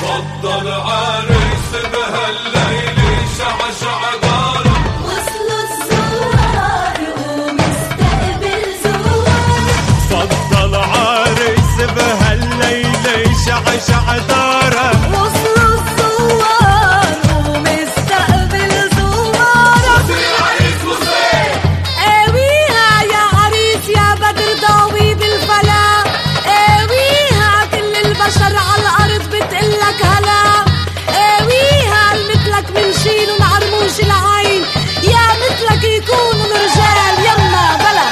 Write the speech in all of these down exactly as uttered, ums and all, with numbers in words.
فضل عريس بهالليل شعشع داره. وصلوا الزوار ومستقبل زوار. فضل عريس بهالليل شعشع داره. وصلوا الزوار ومستقبل زوار. وصل العريس وصل. قاويها يا عريس يا بدر ضاوي بالفلا. قاويها كل البشر عالأرض بتقلك هلا. قاويها مثلك منشيل ونعرموش العين. يا مثلك يكونوا الرجال يما بلا.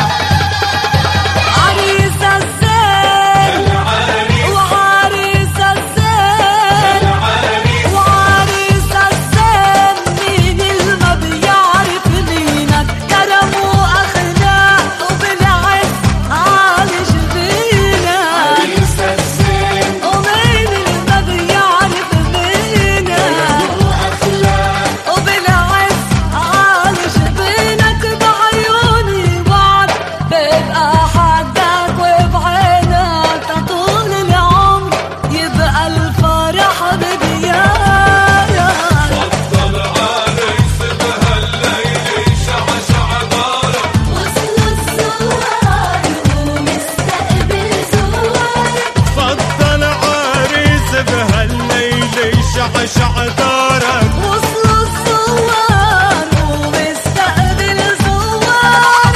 عريس الزين وعريس الزين وعريس الزين. مين اللي ما بيعرف مينك؟ كرم واخلاق وبالعز على جبينك. عريس الزين ومين اللي ما بيعرف مينك؟ واخلاق وبالعز على جبينك. بعيوني وعد ببقى حدك وبعينك طول العمر يبقى الفرح بدياك. فضل عريس بهالليل شعشع داره. وصلوا الزوار ومستقبل زوار. فضل عريس بهالليل شعشع داره. وصلوا الزوار ومستقبل زوار.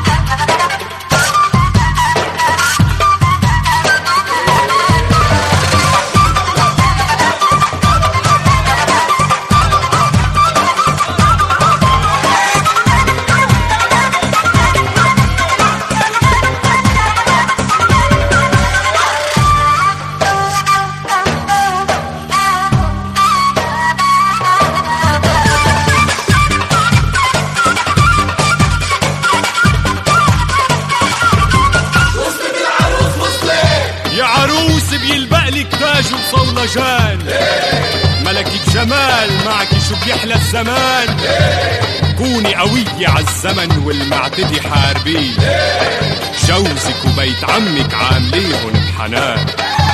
وصلت العروس وصلت. يا عروس بيلبقلك تاج وصولجان. ملكك جمال معك شو بيحلى الزمان. كوني قوية عالزمن والمعتدي حاربيه. جوزك وبيت عمك عامليهن بحنان.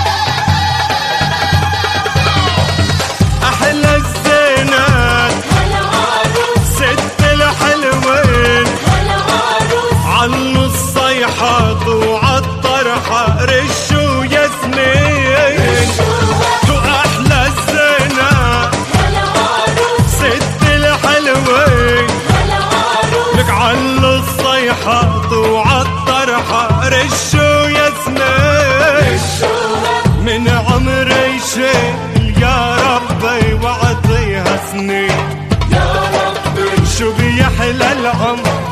أحلى الزينات هلا عروس ست الحلوين. هلا عروس عالنص صيحات وعالطرحة رشوا ياسمين. تو أحلى الزينات هلا عروس ست الحلوين. هلا عروس لك عالنص صيحات وعالطرحة رشوا ياسمين. من عمري شيل يا ربي وعطيها سنين. يا ربي شو بيحلى العمر